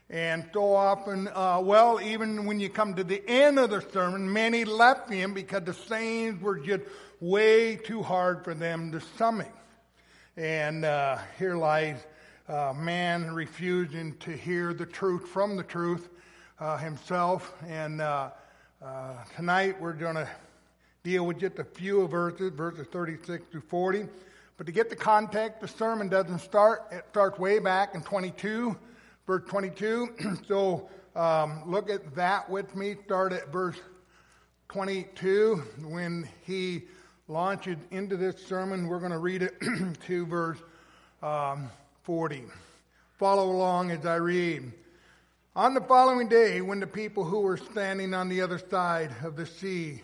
And so often, even when you come to the end of the sermon, many left him because the sayings were just way too hard for them to stomach. And here lies man refusing to hear the truth from the truth himself. And tonight we're going to deal with just a few verses 36 through 40. But to get the context, the sermon doesn't start. It starts way back in 22. Verse 22, so look at that with me. Start at verse 22. When he launches into this sermon, we're going to read it to verse 40. Follow along as I read. On the following day, when the people who were standing on the other side of the sea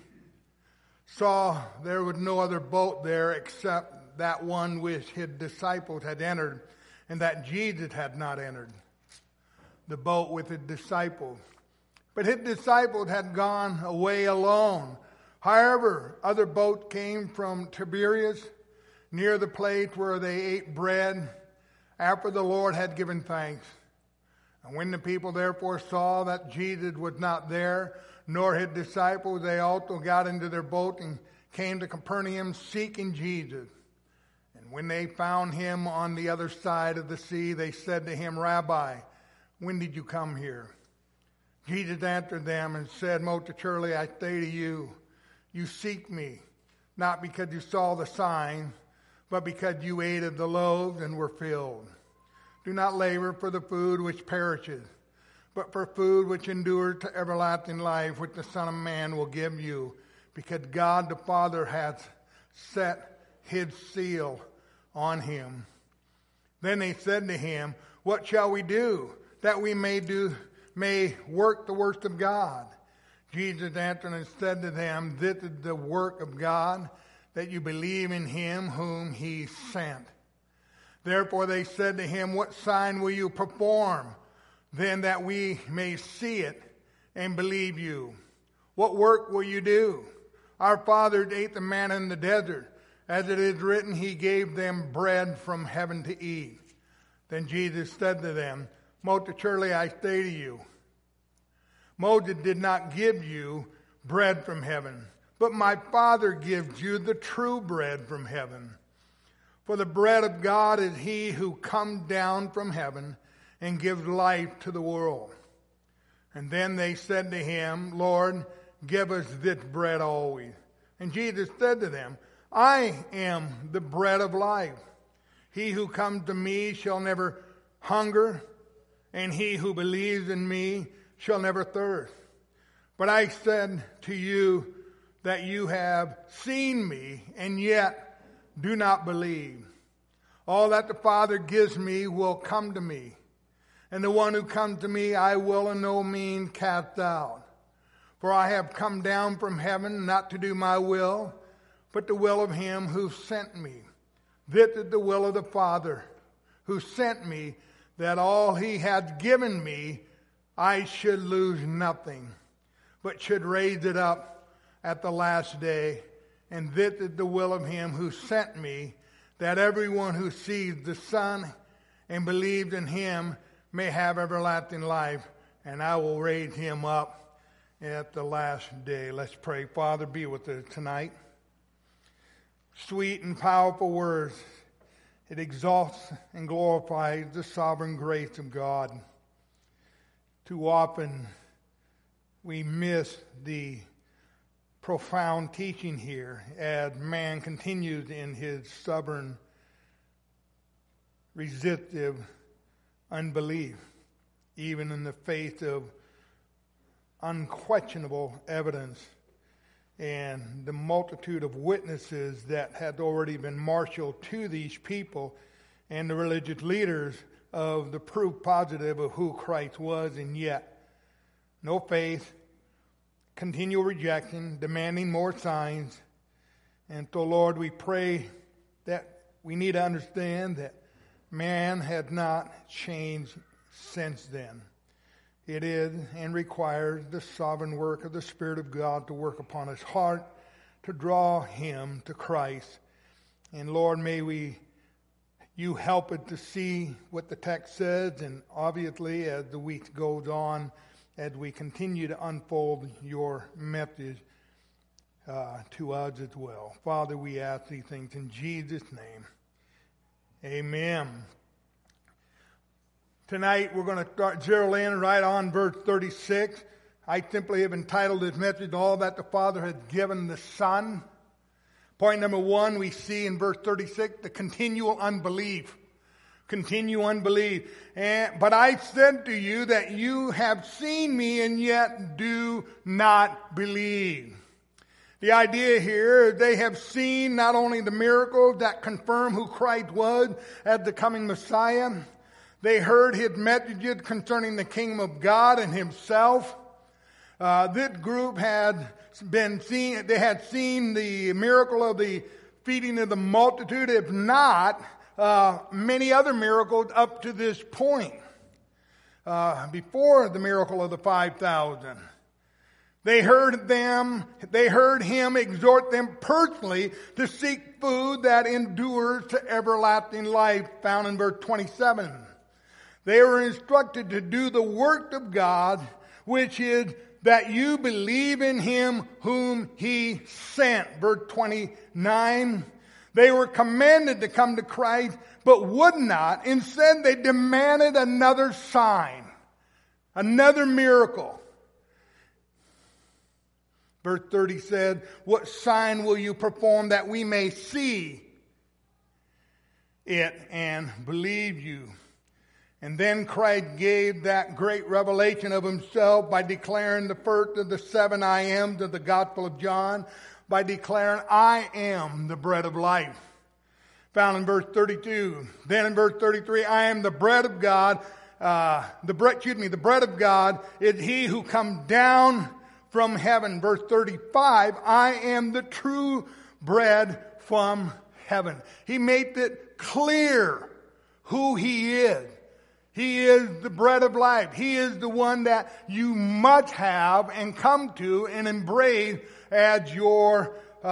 saw there was no other boat there except that one which his disciples had entered, and that Jesus had not entered the boat with his disciples. But his disciples had gone away alone. However, other boats came from Tiberias, near the place where they ate bread, after the Lord had given thanks. And when the people therefore saw that Jesus was not there, nor his disciples, they also got into their boat and came to Capernaum seeking Jesus. And when they found him on the other side of the sea, they said to him, Rabbi, when did you come here? Jesus answered them and said, Most assuredly I say to you, you seek me, not because you saw the sign, but because you ate of the loaves and were filled. Do not labor for the food which perishes, but for food which endures to everlasting life, which the Son of Man will give you, because God the Father hath set his seal on him. Then they said to him, What shall we do, that we may work the works of God? Jesus answered and said to them, This is the work of God, that you believe in him whom he sent. Therefore they said to him, What sign will you perform, then that we may see it and believe you? What work will you do? Our fathers ate the manna in the desert. As it is written, he gave them bread from heaven to eat. Then Jesus said to them, Most assuredly I say to you, Moses did not give you bread from heaven, but my Father gives you the true bread from heaven. For the bread of God is he who comes down from heaven and gives life to the world. And then they said to him, Lord, give us this bread always. And Jesus said to them, I am the bread of life. He who comes to me shall never hunger, and he who believes in me shall never thirst. But I said to you that you have seen me, and yet do not believe. All that the Father gives me will come to me, and the one who comes to me I will in no means cast out. For I have come down from heaven not to do my will, but the will of him who sent me. This is the will of the Father who sent me, that all he has given me I should lose nothing, but should raise it up at the last day. And this is the will of him who sent me, that everyone who sees the Son and believes in him may have everlasting life, and I will raise him up at the last day. Let's pray. Father, be with us tonight. Sweet and powerful words. It exalts and glorifies the sovereign grace of God. Too often we miss the profound teaching here as man continues in his stubborn, resistive unbelief, even in the face of unquestionable evidence and the multitude of witnesses that had already been marshaled to these people and the religious leaders of the proof positive of who Christ was, and yet no faith, continual rejection, demanding more signs. And so, Lord, we pray that we need to understand that man has not changed since then. It is and requires the sovereign work of the Spirit of God to work upon his heart, to draw him to Christ. And Lord, may we you help it to see what the text says, and obviously as the week goes on, as we continue to unfold your message to us as well. Father, we ask these things in Jesus' name. Amen. Tonight we're going to start zero in right on verse 36. I simply have entitled this message, All That the Father Has Given the Son. Point number one, we see in verse 36, the continual unbelief. Continual unbelief. But I said to you that you have seen me and yet do not believe. The idea here, they have seen not only the miracles that confirm who Christ was as the coming Messiah, they heard his messages concerning the kingdom of God and himself. This group had seen the miracle of the feeding of the multitude, if not many other miracles up to this point, before the miracle of the 5,000. They heard him exhort them personally to seek food that endures to everlasting life, found in verse 27. They were instructed to do the work of God, which is that you believe in him whom he sent. Verse 29. They were commanded to come to Christ, but would not. Instead, they demanded another sign, another miracle. Verse 30 said, what sign will you perform that we may see it and believe you? And then Christ gave that great revelation of himself by declaring the first of the 7 I ams of the Gospel of John, by declaring, I am the bread of life. Found in verse 32. Then in verse 33, I am the bread of God. The bread of God is he who comes down from heaven. Verse 35, I am the true bread from heaven. He made it clear who he is. He is the bread of life. He is the one that you must have and come to and embrace as your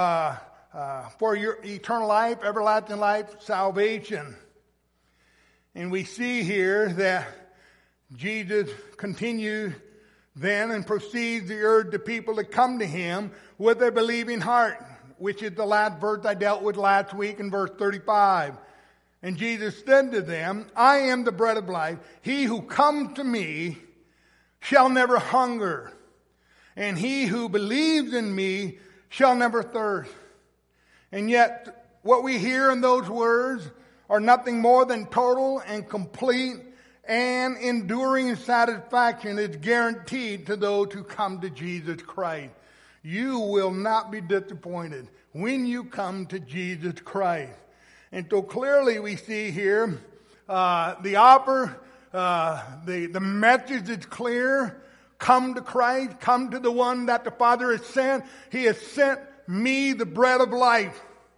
for your eternal life, everlasting life, salvation. And we see here that Jesus continues then and proceeds to urge the people to come to him with a believing heart, which is the last verse I dealt with last week in verse 35. And Jesus said to them, I am the bread of life. He who comes to me shall never hunger, and he who believes in me shall never thirst. And yet, what we hear in those words are nothing more than total and complete and enduring satisfaction is guaranteed to those who come to Jesus Christ. You will not be disappointed when you come to Jesus Christ. And so clearly we see here the offer, the message is clear. Come to Christ. Come to the one that the Father has sent. He has sent me, the bread of life,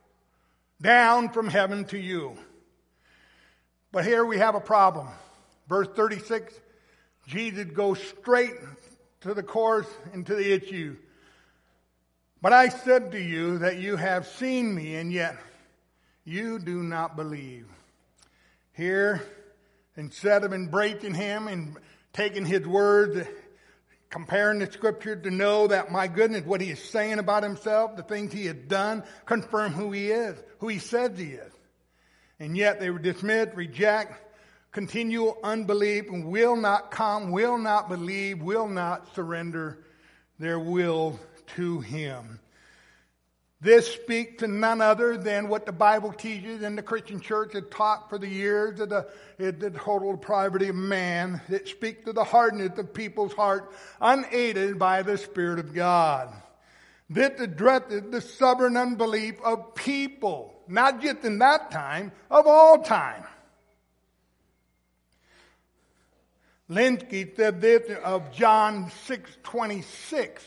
down from heaven to you. But here we have a problem. Verse 36, Jesus goes straight to the course and to the issue. But I said to you that you have seen me, and yet you do not believe. Here, instead of embracing him and taking his words, comparing the scripture to know that, my goodness, what he is saying about himself, the things he has done, confirm who he is, who he says he is. And yet they were dismissed, reject, continual unbelief, and will not come, will not believe, will not surrender their will to him. This speaks to none other than what the Bible teaches and the Christian church has taught for the years of the total depravity of man. It speaks to the hardness of people's heart, unaided by the Spirit of God. This addresses the stubborn unbelief of people, not just in that time, of all time. Lenski said this of John 6:26.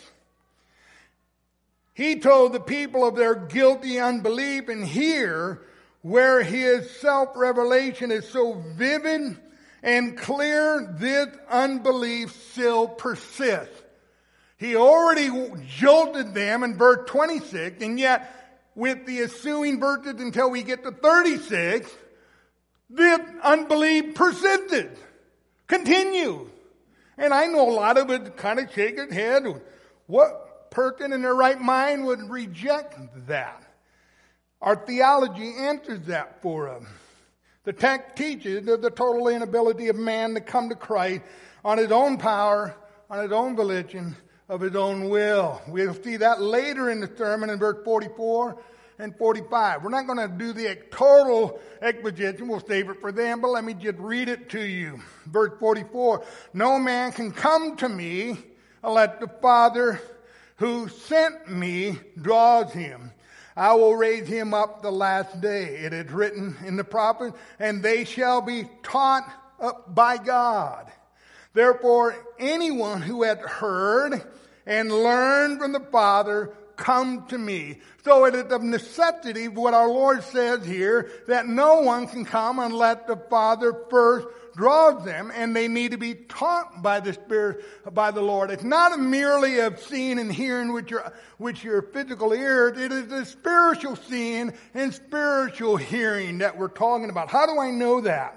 He told the people of their guilty unbelief, and here, where his self-revelation is so vivid and clear, this unbelief still persists. He already jolted them in verse 26, and yet with the ensuing verses until we get to 36, the unbelief persisted, continued. And I know a lot of it kind of shake its head. What person in their right mind would reject that? Our theology answers that for us. The text teaches of the total inability of man to come to Christ on his own power, on his own volition, of his own will. We'll see that later in the sermon in verse 44 and 45. We're not going to do the total exposition. We'll save it for them, but let me just read it to you. Verse 44, no man can come to me unless the Father who sent me draws him. I will raise him up the last day. It is written in the prophet, and they shall be taught up by God. Therefore, anyone who hath heard and learned from the Father, come to me. So it is of necessity, what our Lord says here, that no one can come unless the Father first draws them, and they need to be taught by the Spirit, by the Lord. It's not merely of seeing and hearing with your physical ears. It is the spiritual seeing and spiritual hearing that we're talking about. How do I know that?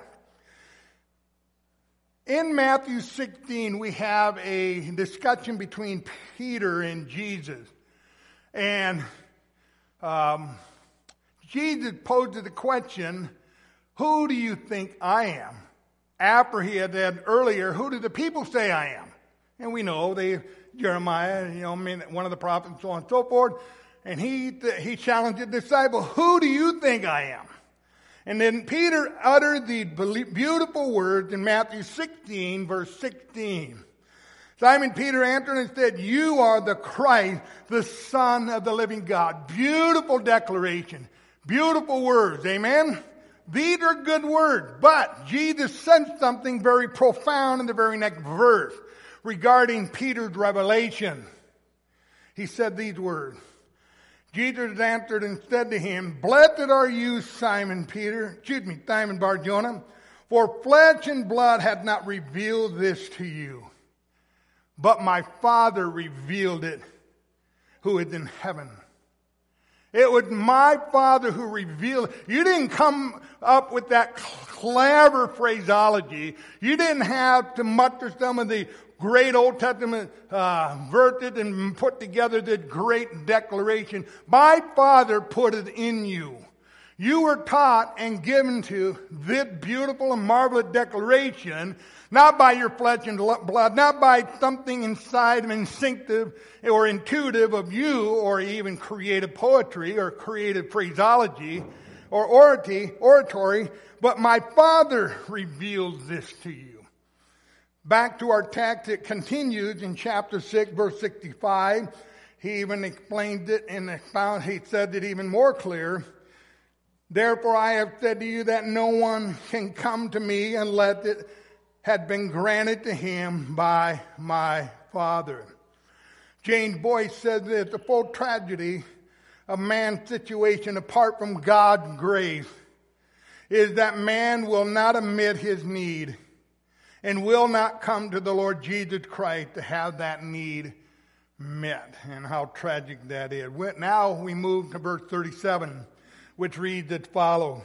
In Matthew 16, we have a discussion between Peter and Jesus. And Jesus poses the question, who do you think I am? After he had said earlier, who do the people say I am? And we know Jeremiah, one of the prophets, so on and so forth. And he challenged the disciple, who do you think I am? And then Peter uttered the beautiful words in Matthew 16, verse 16. Simon Peter answered and said, you are the Christ, the Son of the living God. Beautiful declaration. Beautiful words. Amen? These are good words. But Jesus said something very profound in the very next verse regarding Peter's revelation. He said these words. Jesus answered and said to him, blessed are you, Simon Bar-Jonah, for flesh and blood hath not revealed this to you, but my Father revealed it, who is in heaven. It was my Father who revealed it. You didn't come up with that clever phraseology. You didn't have to muster some of the great Old Testament verses and put together this great declaration. My Father put it in you. You were taught and given to this beautiful and marvelous declaration, not by your flesh and blood, not by something inside instinctive or intuitive of you, or even creative poetry or creative phraseology or oratory, but my Father reveals this to you. Back to our text, it continues in chapter 6, verse 65. He even explained it and he said it even more clear. Therefore I have said to you that no one can come to me unless it had been granted to him by my Father. James Boyce says that the full tragedy of man's situation apart from God's grace is that man will not admit his need and will not come to the Lord Jesus Christ to have that need met. And how tragic that is. Now we move to verse 37, which reads as follows.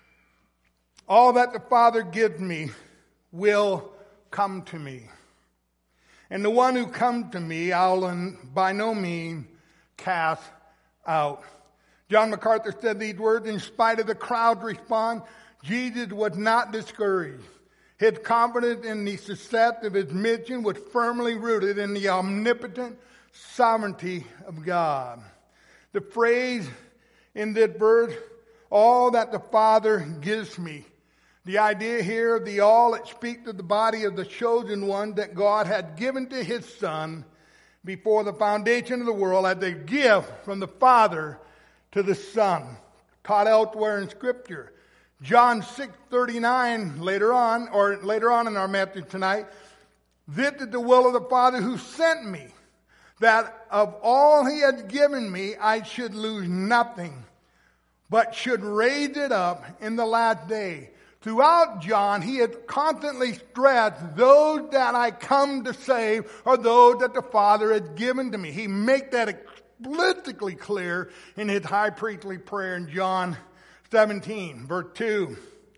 All that the Father gives me will come to me. And the one who comes to me, I'll by no means cast out. John MacArthur said these words, in spite of the crowd's response, Jesus was not discouraged. His confidence in the success of his mission was firmly rooted in the omnipotent sovereignty of God. The phrase in this verse, all that the Father gives me. The idea here of the all, it speaks of the body of the chosen one that God had given to his Son before the foundation of the world as a gift from the Father to the Son. Taught elsewhere in Scripture. John 6:39 later on in our message tonight, this is the will of the Father who sent me, that of all he had given me I should lose nothing, but should raise it up in the last day. Throughout John, he had constantly stressed, those that I come to save are those that the Father has given to me. He makes that explicitly clear in his high priestly prayer in John 17, verse 2.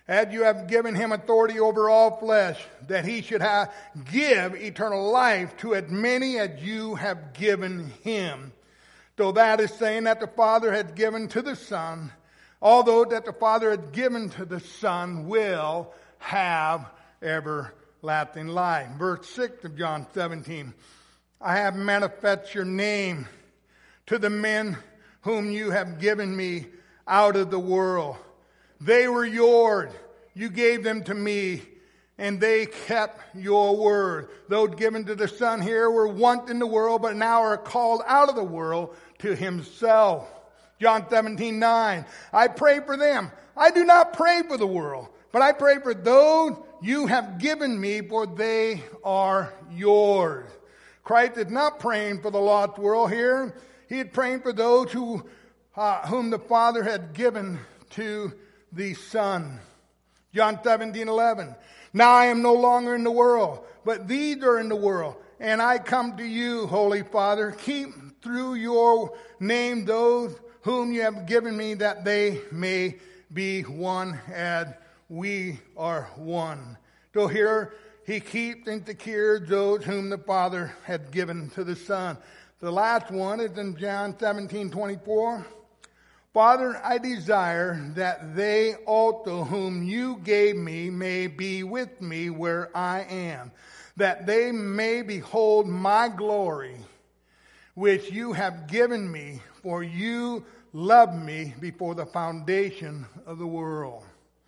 as you have given him authority over all flesh, that he should give eternal life to as many as you have given him. So that is saying that the Father had given to the Son, although that the Father had given to the Son will have everlasting life. Verse 6 of John 17. I have manifested your name to the men whom you have given me out of the world. They were yours. You gave them to me, and they kept your word. Those given to the Son here were once in the world, but now are called out of the world to himself. John 17:9. I pray for them. I do not pray for the world, but I pray for those you have given me, for they are yours. Christ is not praying for the lost world here. He is praying for those whom the Father had given to the Son. John 17:11. Now I am no longer in the world, but these are in the world, and I come to you, Holy Father. Keep through your name those whom you have given me, that they may be one as we are one. So here he keeps and secures those whom the Father had given to the Son. The last one is in John 17:24. Father, I desire that they also whom you gave me may be with me where I am, that they may behold my glory, which you have given me, for you loved me before the foundation of the world.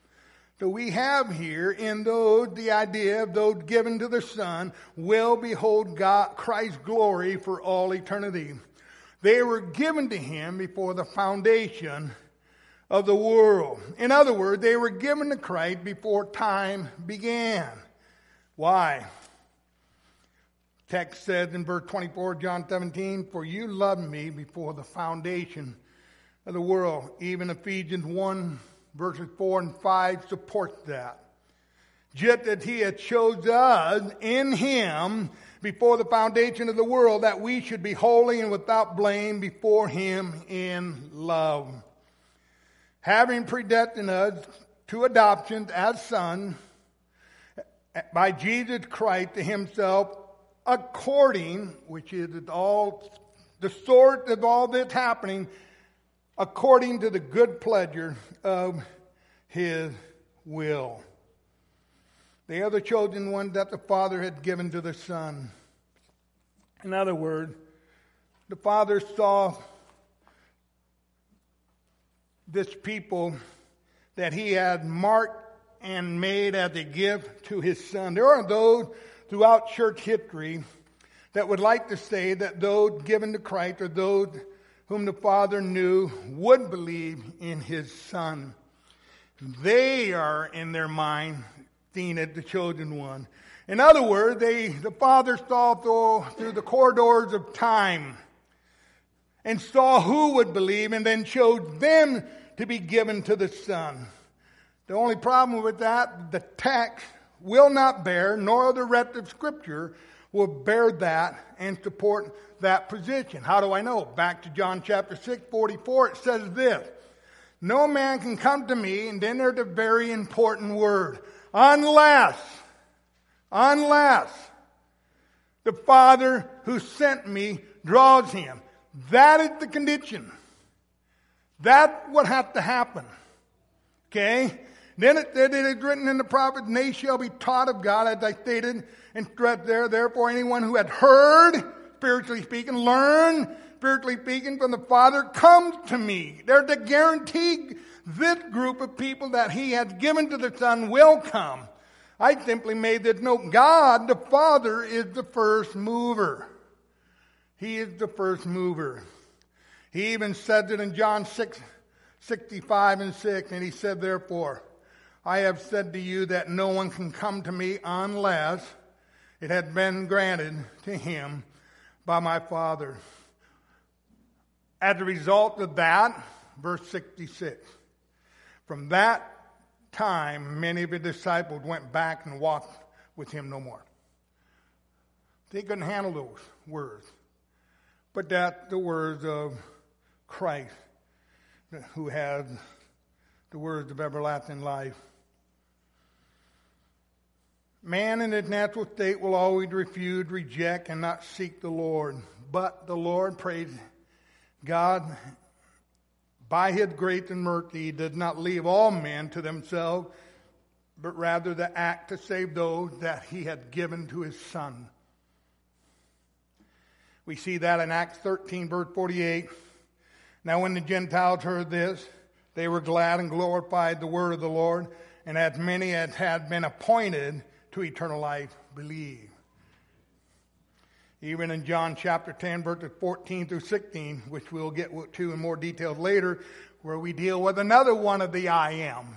So we have here in those the idea of those given to the Son will behold God, Christ's glory for all eternity. They were given to him before the foundation of the world. In other words, they were given to Christ before time began. Why? Text says in verse 24, John 17, for you loved me before the foundation of the world. Even Ephesians 1, verses 4 and 5 supports that. Just that he had chosen us in him before the foundation of the world, that we should be holy and without blame before him in love. Having predestined us to adoption as sons by Jesus Christ to himself, according, which is all the sort of all this happening, according to the good pleasure of his will. They are the chosen ones that the Father had given to the Son. In other words, the Father saw this people that he had marked and made as a gift to his Son. There are those throughout church history that would like to say that those given to Christ are those whom the Father knew would believe in his Son. They are, in their mind, seen as the chosen one. In other words, the Father saw through the corridors of time and saw who would believe and then chose them to be given to the Son. The only problem with that, the text will not bear, nor the rest of Scripture will bear that and support that position. How do I know? Back to John chapter 6:44, it says this. No man can come to me, and then there's a very important word. Unless the Father who sent me draws him. That is the condition. That's what has to happen. Okay? Then it is written in the prophet, and they shall be taught of God, as I stated and stressed there. Therefore, anyone who had heard, spiritually speaking, learned, spiritually speaking, from the Father, comes to me. There's a guarantee this group of people that he has given to the Son will come. I simply made this note. God, the Father, is the first mover. He is the first mover. He even said it in John 6:65 and 6, and he said, therefore, I have said to you that no one can come to me unless it had been granted to him by my Father. As a result of that, verse 66, from that time, many of his disciples went back and walked with him no more. They couldn't handle those words. But that's the words of Christ, who has the words of everlasting life. Man in his natural state will always refuse, reject, and not seek the Lord. But the Lord, praise God, by His grace and mercy, He does not leave all men to themselves, but rather the act to save those that He had given to His Son. We see that in Acts 13, verse 48. Now when the Gentiles heard this, they were glad and glorified the word of the Lord, and as many as had been appointed to eternal life believe. Even in John chapter 10, verses 14 through 16, which we'll get to in more details later, where we deal with another one of the I ams.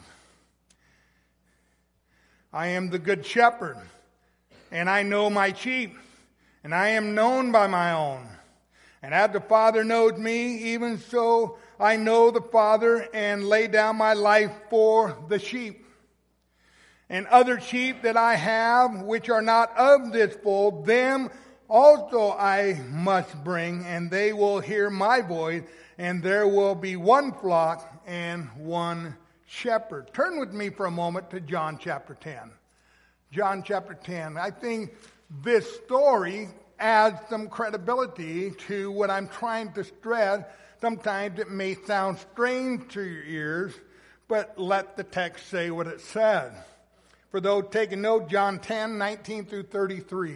I am the good shepherd, and I know my sheep, and I am known by my own. And as the Father knows me, even so I know the Father, and lay down my life for the sheep. And other sheep that I have, which are not of this fold, them also I must bring, and they will hear my voice, and there will be one flock and one shepherd. Turn with me for a moment to John chapter 10. John chapter 10. I think this story adds some credibility to what I'm trying to stress. Sometimes it may sound strange to your ears, but let the text say what it says. For those taking note, John 10, 19 through 33.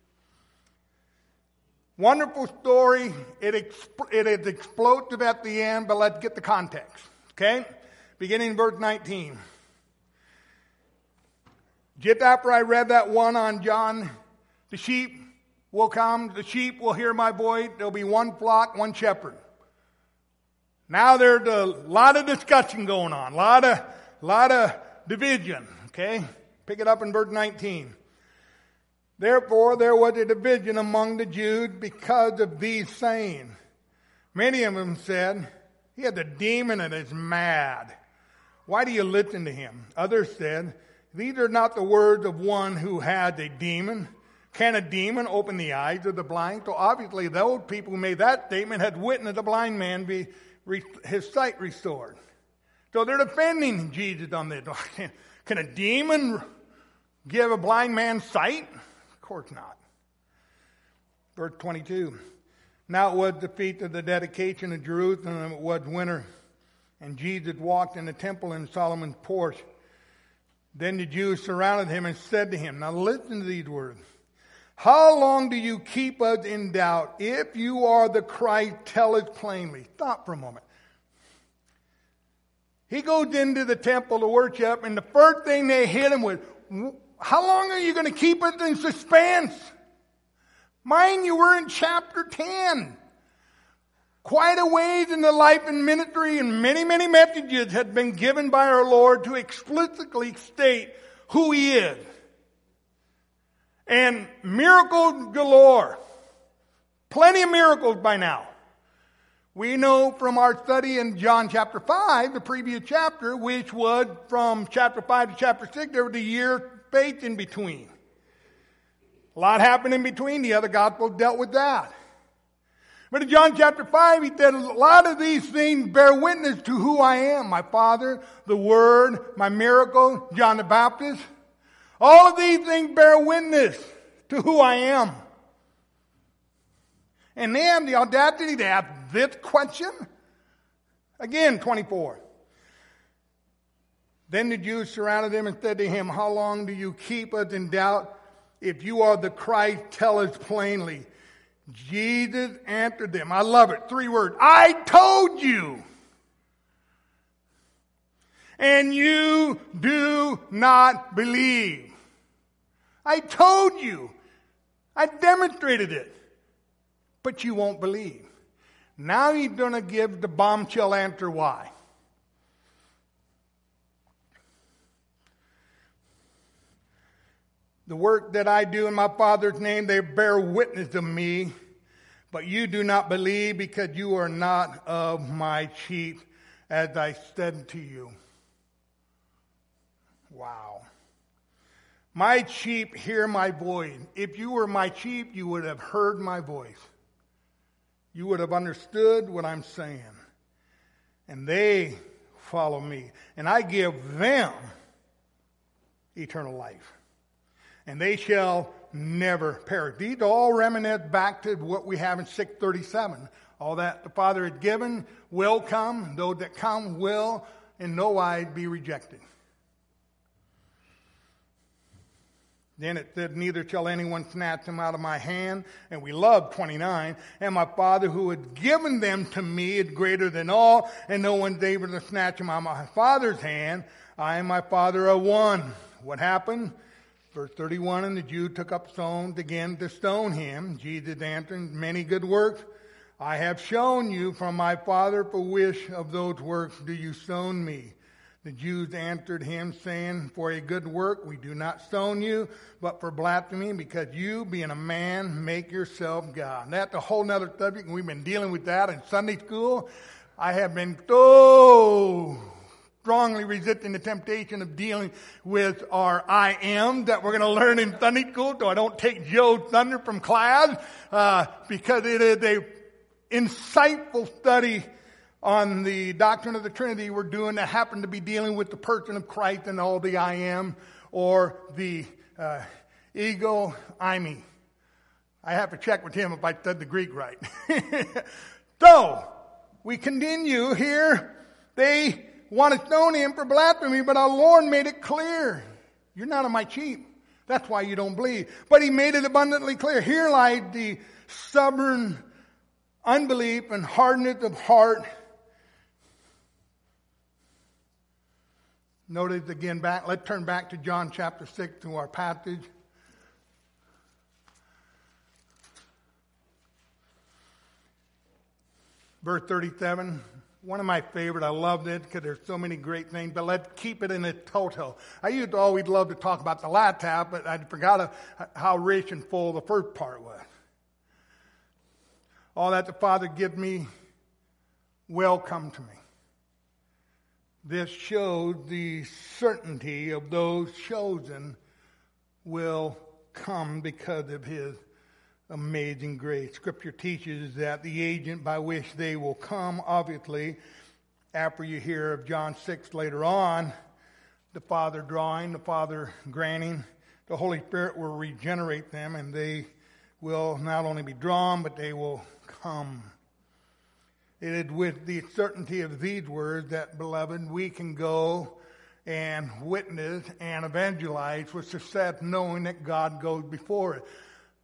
Wonderful story. It is explosive at the end, but let's get the context. Okay? Beginning in verse 19. Just after I read that one on John, the sheep will come, the sheep will hear my voice, there'll be one flock, one shepherd. Now there's a lot of discussion going on, a lot of division, okay? Pick it up in verse 19. Therefore there was a division among the Jews because of these sayings. Many of them said, he has a demon and is mad. Why do you listen to him? Others said, these are not the words of one who has a demon. Can a demon open the eyes of the blind? So obviously those people who made that statement had witnessed a blind man be his sight restored. So they're defending Jesus on this. Can a demon give a blind man sight? Of course not. Verse 22. Now it was the feast of the dedication of Jerusalem, and it was winter. And Jesus walked in the temple in Solomon's porch. Then the Jews surrounded him and said to him, now listen to these words. How long do you keep us in doubt? If you are the Christ, tell us plainly. Stop for a moment. He goes into the temple to worship, and the first thing they hit him with, how long are you going to keep us in suspense? Mind you, we're in chapter 10. Quite a ways in the life and ministry, and many, many messages had been given by our Lord to explicitly state who He is. And miracles galore. Plenty of miracles by now. We know from our study in John chapter 5, the previous chapter, which was from chapter 5 to chapter 6, there was a year of faith in between. A lot happened in between. The other gospels dealt with that. But in John chapter 5, he said, a lot of these things bear witness to who I am. My Father, the Word, my miracle, John the Baptist. All of these things bear witness to who I am. And they have the audacity to ask this question. Again, 24. Then the Jews surrounded him and said to him, how long do you keep us in doubt? If you are the Christ, tell us plainly. Jesus answered them. I love it. 3 words. I told you. And you do not believe. I told you. I demonstrated it. But you won't believe. Now he's going to give the bombshell answer why. The work that I do in my Father's name, they bear witness of me. But you do not believe because you are not of my sheep, as I said to you. Wow. My sheep hear my voice. If you were my sheep, you would have heard my voice. You would have understood what I'm saying. And they follow me. And I give them eternal life. and they shall never perish. These all reminisce back to what we have in 637. All that the Father had given will come. Those that come will in no wise be rejected. Then it said, neither shall anyone snatch them out of my hand. And we love 29. And my Father who had given them to me is greater than all, and no one's able to snatch them out of my Father's hand. I and my Father are one. What happened? Verse 31, and the Jews took up stones again to stone him. Jesus answered, many good works I have shown you from my Father, for which of those works do you stone me? The Jews answered him, saying, for a good work we do not stone you, but for blasphemy, because you, being a man, make yourself God. And that's a whole other subject, and we've been dealing with that in Sunday school. I have been so strongly resisting the temptation of dealing with our I am that we're going to learn in Sunday school, so I don't take Joe's thunder from class, because it is a insightful study on the doctrine of the Trinity we're doing that happened to be dealing with the person of Christ and all the I am, or the ego, I me. I have to check with him if I said the Greek right. So, we continue here. They want to stone him for blasphemy, but our Lord made it clear. You're not of my sheep. That's why you don't believe. But he made it abundantly clear. Here lies the stubborn unbelief and hardness of heart. Notice again back. Let's turn back to John chapter 6 to our passage. Verse 37. One of my favorite. I loved it because there's so many great things. But let's keep it in its total. I used to always love to talk about the last half, but I forgot how rich and full the first part was. All that the Father gives me will come to me. This shows the certainty of those chosen will come because of his amazing grace. Scripture teaches that the agent by which they will come, obviously, after you hear of John 6 later on, the Father drawing, the Father granting, the Holy Spirit will regenerate them, and they will not only be drawn, but they will come. It is with the certainty of these words that, beloved, we can go and witness and evangelize with success, knowing that God goes before it.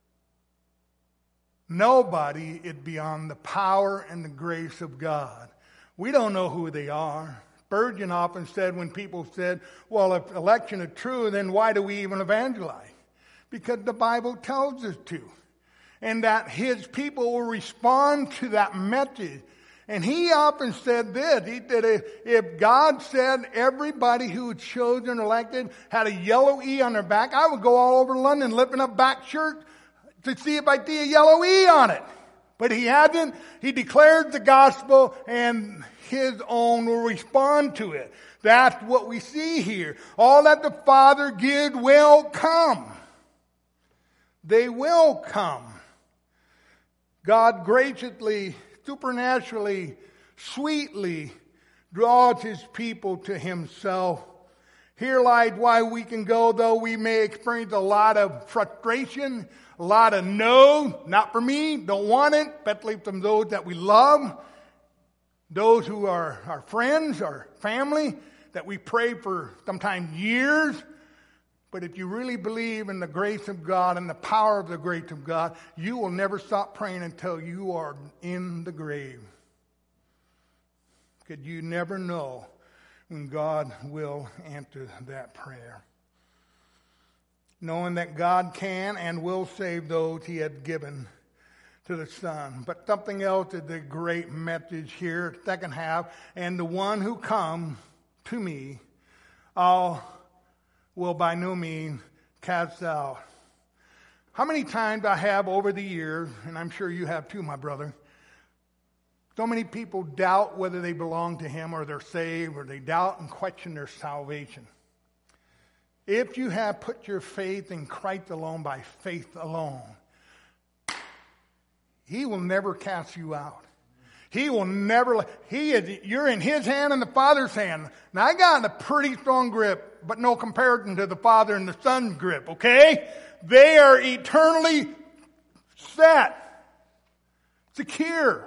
Nobody is beyond the power and the grace of God. We don't know who they are. Spurgeon often said, when people said, well, if election is true, then why do we even evangelize? Because the Bible tells us to. And that his people will respond to that message. And he often said this. He said, if God said everybody who was chosen or elected had a yellow E on their back, I would go all over London lifting up back shirts to see if I see a yellow E on it. But he hasn't. He declared the gospel, and his own will respond to it. That's what we see here. All that the Father gives will come. They will come. God graciously, supernaturally, sweetly draws his people to himself. Here lies why we can go, though we may experience a lot of frustration, a lot of no, not for me, don't want it, especially from those that we love, those who are our friends, our family, that we pray for sometimes years. But if you really believe in the grace of God and the power of the grace of God, you will never stop praying until you are in the grave. Because you never know when God will answer that prayer. Knowing that God can and will save those he had given to the Son. But something else is the great message here, second half. And the one who comes to me, will by no means cast out. How many times I have over the years, and I'm sure you have too, my brother, so many people doubt whether they belong to him or they're saved, or they doubt and question their salvation. If you have put your faith in Christ alone by faith alone, he will never cast you out. He will never, you're in His hand and the Father's hand. Now I got a pretty strong grip, but no comparison to the Father and the Son's grip, okay? They are eternally set, secure.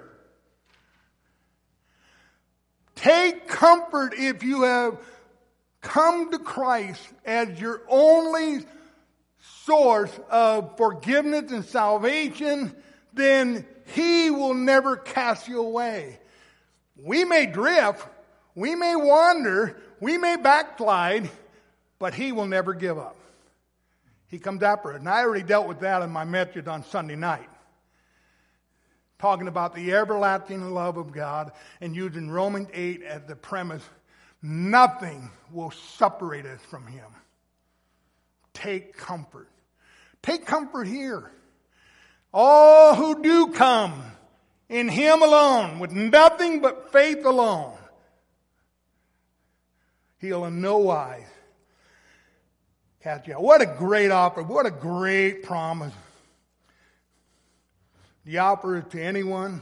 Take comfort if you have come to Christ as your only source of forgiveness and salvation, then He will never cast you away. We may drift, we may wander, we may backslide, but He will never give up. He comes after us. And I already dealt with that in my message on Sunday night, talking about the everlasting love of God and using Romans 8 as the premise. Nothing will separate us from Him. Take comfort. Take comfort here. All who do come in Him alone, with nothing but faith alone, He'll in no wise cast you out. What a great offer. What a great promise. The offer is to anyone.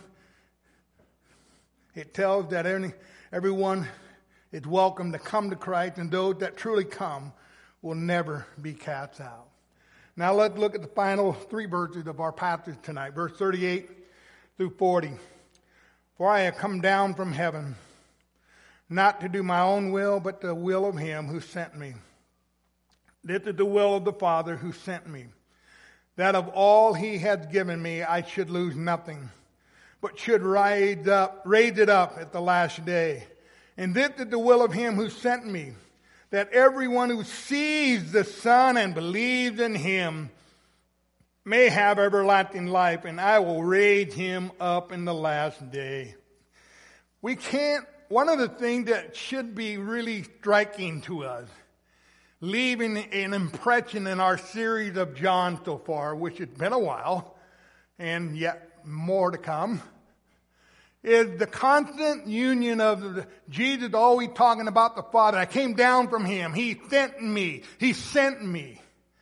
It tells that everyone is welcome to come to Christ, and those that truly come will never be cast out. Now let's look at the final 3 verses of our passage tonight, verse 38 through 40. For I have come down from heaven, not to do my own will, but the will of Him who sent me. This is the will of the Father who sent me, that of all He has given me I should lose nothing, but should raise it up at the last day. And this is the will of Him who sent me, that everyone who sees the Son and believes in Him may have everlasting life, and I will raise him up in the last day. One of the things that should be really striking to us, leaving an impression in our series of John so far, which has been a while, and yet more to come, is the constant union of Jesus always talking about the Father. I came down from Him. He sent me. He sent me.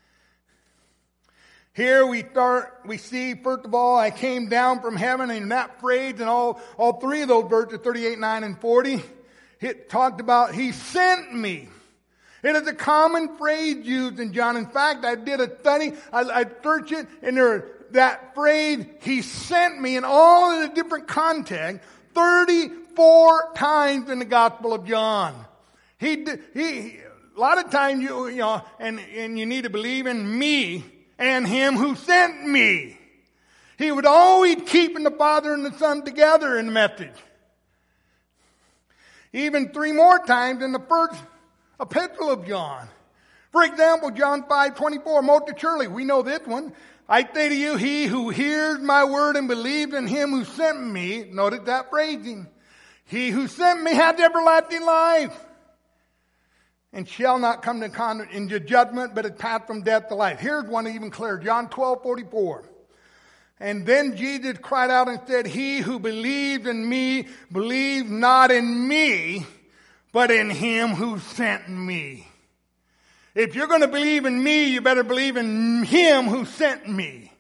Here we see, first of all, I came down from heaven, and that phrase and all 3 of those verses, 38, 9, and 40, it talked about He sent me. It is a common phrase used in John. In fact, I did a study, I searched it, and that phrase, He sent me, in all of the different contexts, 34 times in the Gospel of John. A lot of times and you need to believe in me and Him who sent me. He would always keeping the Father and the Son together in the message. Even 3 more times in the first epistle of John. For example, John 5:24, most assuredly, we know this one. I say to you, he who hears my word and believes in Him who sent me, notice that phrasing, he who sent me has everlasting life, and shall not come into judgment, but is passed from death to life. Here's one even clearer, John 12:44. And then Jesus cried out and said, he who believes in me, believes not in me, but in Him who sent me. If you're going to believe in me, you better believe in Him who sent me.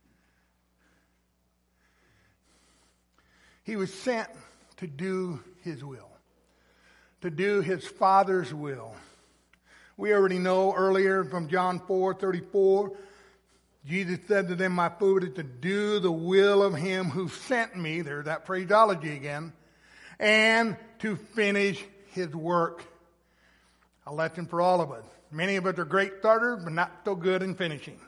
He was sent to do His will, to do His Father's will. We already know earlier from John 4:34, Jesus said to them, my food is to do the will of Him who sent me, there's that phraseology again, and to finish His work. A lesson for all of us. Many of us are great starters, but not so good in finishing.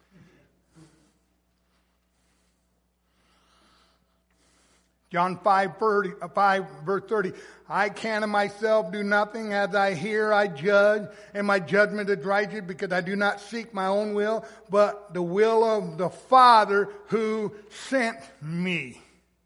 John 5 verse 30. I can of myself do nothing. As I hear, I judge, and my judgment is righteous, because I do not seek my own will, but the will of the Father who sent me.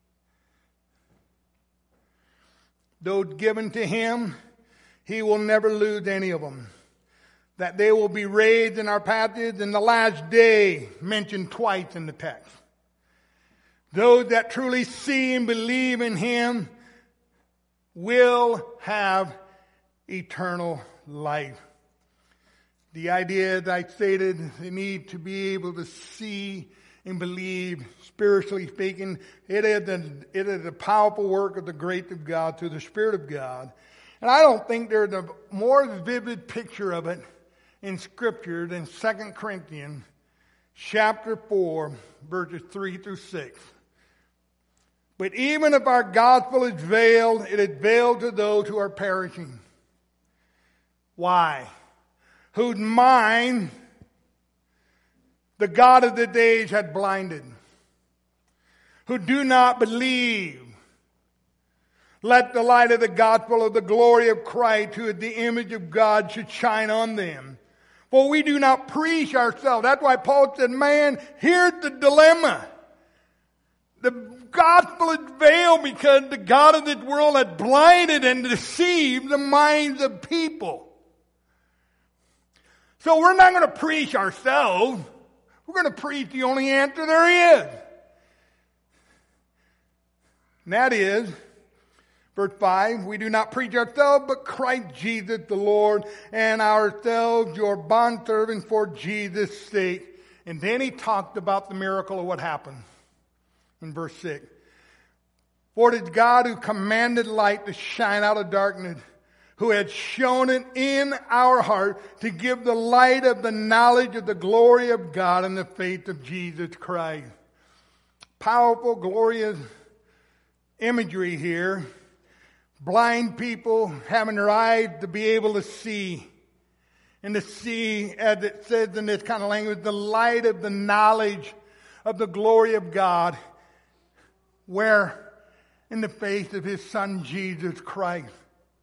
Those given to Him, He will never lose any of them. That they will be raised in our passage in the last day, mentioned twice in the text. Those that truly see and believe in Him will have eternal life. The idea, as I stated, they need to be able to see and believed, spiritually speaking. It is a powerful work of the grace of God through the Spirit of God. And I don't think there's a more vivid picture of it in Scripture than 2 Corinthians chapter 4, verses 3 through 6. But even if our gospel is veiled, it is veiled to those who are perishing. Why? Whose mind the God of the days had blinded, who do not believe. Let the light of the gospel of the glory of Christ, who is the image of God, should shine on them. For we do not preach ourselves. That's why Paul said, man, here's the dilemma. The gospel is veiled because the God of this world had blinded and deceived the minds of people. So we're not going to preach ourselves. We're going to preach the only answer there is. And that is, verse 5, we do not preach ourselves, but Christ Jesus the Lord, and ourselves your bondservants for Jesus' sake. And then he talked about the miracle of what happened in verse 6. For it is God who commanded light to shine out of darkness, who had shown it in our heart to give the light of the knowledge of the glory of God in the faith of Jesus Christ. Powerful, glorious imagery here. Blind people having their eyes to be able to see. And to see, as it says in this kind of language, the light of the knowledge of the glory of God. Where? In the face of His Son, Jesus Christ.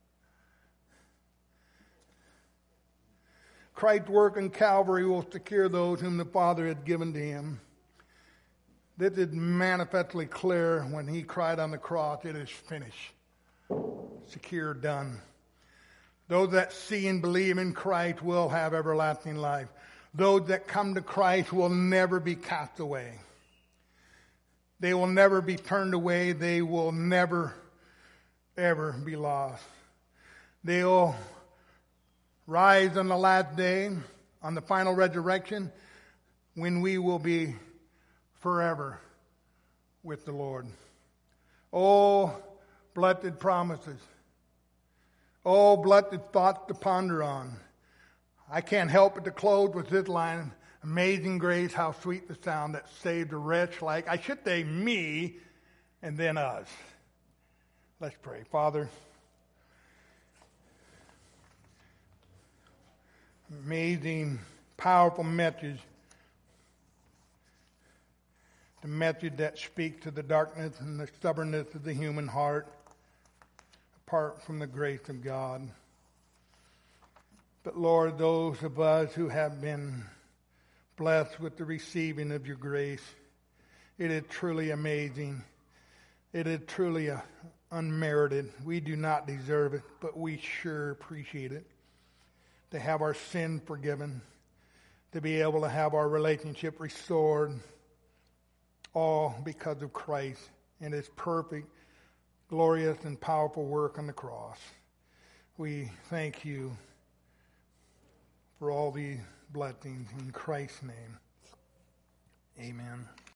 Christ's work on Calvary will secure those whom the Father had given to Him. This is manifestly clear when He cried on the cross, it is finished. Secure, done. Those that see and believe in Christ will have everlasting life. Those that come to Christ will never be cast away. They will never be turned away. They will never, ever be lost. They will rise on the last day, on the final resurrection, when we will be forever with the Lord. Oh, blessed promises. Oh, blessed thoughts to ponder on. I can't help but to close with this line, amazing grace, how sweet the sound that saved a wretch like, I should say me, and then us. Let's pray. Father, amazing, powerful message. The message that speaks to the darkness and the stubbornness of the human heart apart from the grace of God. But Lord, those of us who have been blessed with the receiving of your grace, it is truly amazing. It is truly unmerited. We do not deserve it, but we sure appreciate it. To have our sin forgiven, to be able to have our relationship restored, all because of Christ and His perfect, glorious, and powerful work on the cross. We thank you for all these blessings in Christ's name. Amen.